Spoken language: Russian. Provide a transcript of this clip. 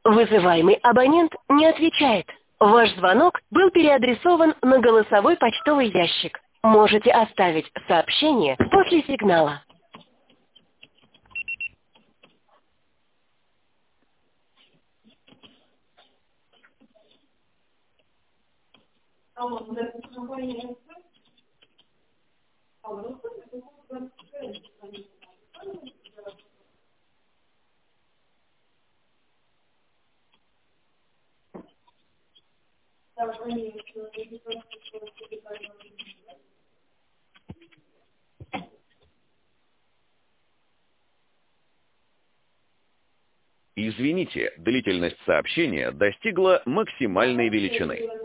Вызываемый абонент не отвечает. Ваш звонок был переадресован на голосовой почтовый ящик. Можете оставить сообщение после сигнала. Извините, длительность сообщения достигла максимальной величины.